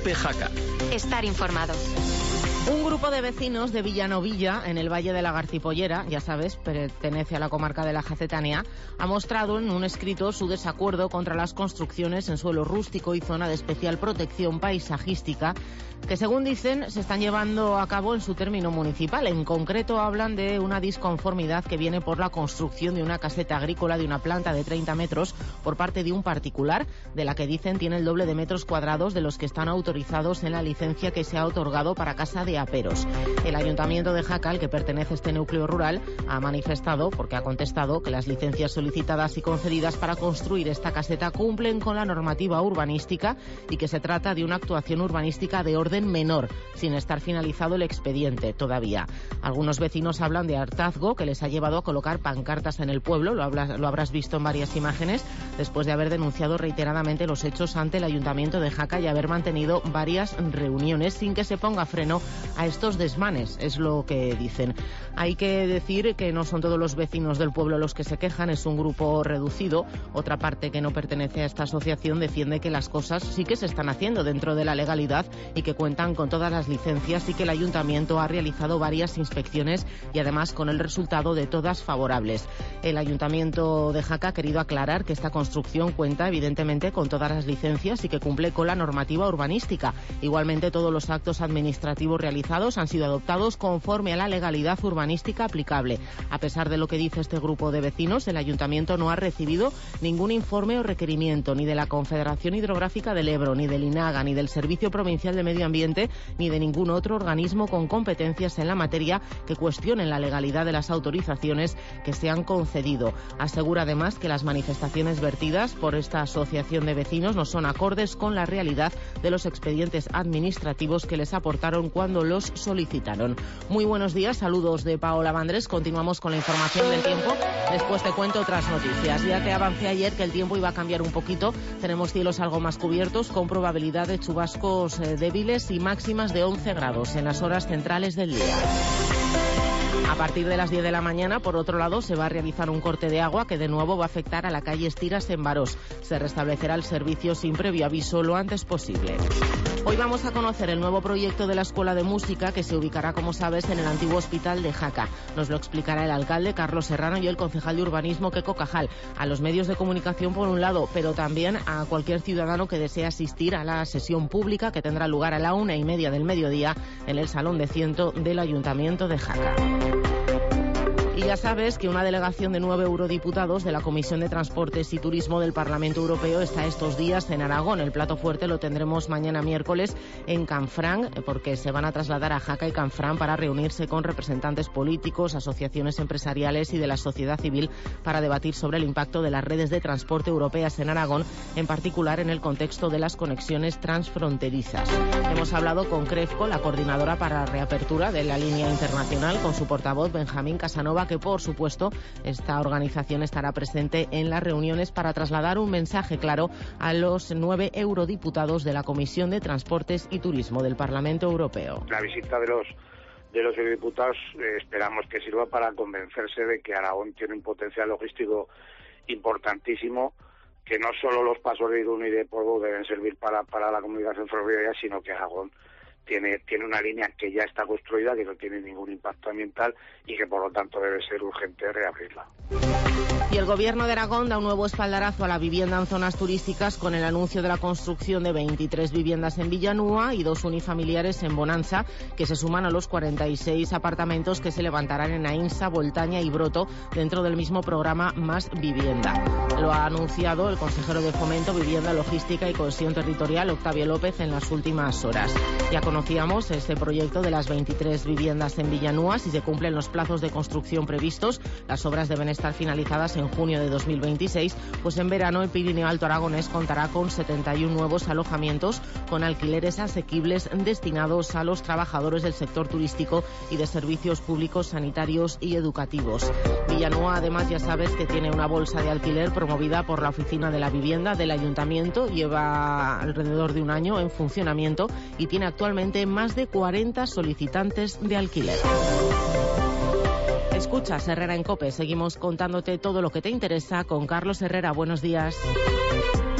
COPE Jaca. Estar informado. Un grupo de vecinos de Villanovilla, en el Valle de la Garcipollera, ya sabes, pertenece a la comarca de la Jacetania, ha mostrado en un escrito su desacuerdo contra las construcciones en suelo rústico y zona de especial protección paisajística que, según dicen, se están llevando a cabo en su término municipal. En concreto, hablan de una disconformidad que viene por la construcción de una caseta agrícola de una planta de 30 metros por parte de un particular, de la que dicen tiene el doble de metros cuadrados de los que están autorizados en la licencia que se ha otorgado para casa de aperos. El Ayuntamiento de Jaca, al que pertenece este núcleo rural, ha manifestado, porque ha contestado, que las licencias solicitadas y concedidas para construir esta caseta cumplen con la normativa urbanística y que se trata de una actuación urbanística de orden menor, sin estar finalizado el expediente todavía. Algunos vecinos hablan de hartazgo que les ha llevado a colocar pancartas en el pueblo, lo habrás visto en varias imágenes, después de haber denunciado reiteradamente los hechos ante el Ayuntamiento de Jaca y haber mantenido varias reuniones sin que se ponga freno a estos desmanes, es lo que dicen. Hay que decir que no son todos los vecinos del pueblo los que se quejan, es un grupo reducido. Otra parte que no pertenece a esta asociación defiende que las cosas sí que se están haciendo dentro de la legalidad y que cuentan con todas las licencias y que el Ayuntamiento ha realizado varias inspecciones y además con el resultado de todas favorables. El Ayuntamiento de Jaca ha querido aclarar que esta construcción cuenta evidentemente con todas las licencias y que cumple con la normativa urbanística. Igualmente, todos los actos administrativos realizados han sido adoptados conforme a la legalidad urbanística aplicable. A pesar de lo que dice este grupo de vecinos, el Ayuntamiento no ha recibido ningún informe o requerimiento ni de la Confederación Hidrográfica del Ebro, ni del INAGA, ni del Servicio Provincial de Medio Ambiente, ni de ningún otro organismo con competencias en la materia que cuestionen la legalidad de las autorizaciones que se han concedido. Asegura además que las manifestaciones vertidas por esta asociación de vecinos no son acordes con la realidad de los expedientes administrativos que les aportaron cuando los solicitaron. Muy buenos días, saludos de Paola Vandrés. Continuamos con la información del tiempo. Después te cuento otras noticias. Ya te avancé ayer que el tiempo iba a cambiar un poquito. Tenemos cielos algo más cubiertos con probabilidad de chubascos débiles y máximas de 11 grados en las horas centrales del día. A partir de las 10 de la mañana, por otro lado, se va a realizar un corte de agua que de nuevo va a afectar a la calle Estiras en Barós. Se restablecerá el servicio sin previo aviso lo antes posible. Hoy vamos a conocer el nuevo proyecto de la Escuela de Música que se ubicará, como sabes, en el antiguo hospital de Jaca. Nos lo explicará el alcalde Carlos Serrano y el concejal de urbanismo Queco Cajal. A los medios de comunicación por un lado, pero también a cualquier ciudadano que desee asistir a la sesión pública que tendrá lugar a la 1:30 del mediodía en el Salón de Ciento del Ayuntamiento de Jaca. Y ya sabes que una delegación de 9 eurodiputados de la Comisión de Transportes y Turismo del Parlamento Europeo está estos días en Aragón. El plato fuerte lo tendremos mañana miércoles en Canfranc, porque se van a trasladar a Jaca y Canfranc para reunirse con representantes políticos, asociaciones empresariales y de la sociedad civil para debatir sobre el impacto de las redes de transporte europeas en Aragón, en particular en el contexto de las conexiones transfronterizas. Hemos hablado con CREFCO, la coordinadora para la reapertura de la línea internacional, con su portavoz Benjamín Casanova, que por supuesto esta organización estará presente en las reuniones para trasladar un mensaje claro a los 9 eurodiputados de la Comisión de Transportes y Turismo del Parlamento Europeo. La visita de los eurodiputados esperamos que sirva para convencerse de que Aragón tiene un potencial logístico importantísimo, que no solo los pasos de Irún y de Porvo deben servir para la comunicación ferroviaria, sino que Aragón tiene una línea que ya está construida, que no tiene ningún impacto ambiental y que por lo tanto debe ser urgente reabrirla. Y el Gobierno de Aragón da un nuevo espaldarazo a la vivienda en zonas turísticas con el anuncio de la construcción de 23 viviendas en Villanúa y 2 unifamiliares en Bonanza, que se suman a los 46 apartamentos que se levantarán en Aínsa, Voltaña y Broto dentro del mismo programa Más Vivienda. Lo ha anunciado el consejero de Fomento, Vivienda, Logística y Cohesión Territorial, Octavio López, en las últimas horas. Ya conocíamos este proyecto de las 23 viviendas en Villanúa. Si se cumplen los plazos de construcción previstos, las obras deben estar finalizadas en junio de 2026, pues en verano el Pirineo Alto Aragonés contará con 71 nuevos alojamientos con alquileres asequibles destinados a los trabajadores del sector turístico y de servicios públicos, sanitarios y educativos. Villanúa, además, ya sabes que tiene una bolsa de alquiler promovida por la Oficina de la Vivienda del Ayuntamiento. Lleva alrededor de un año en funcionamiento y tiene actualmente más de 40 solicitantes de alquiler. Escuchas Herrera en COPE. Seguimos contándote todo lo que te interesa con Carlos Herrera. Buenos días.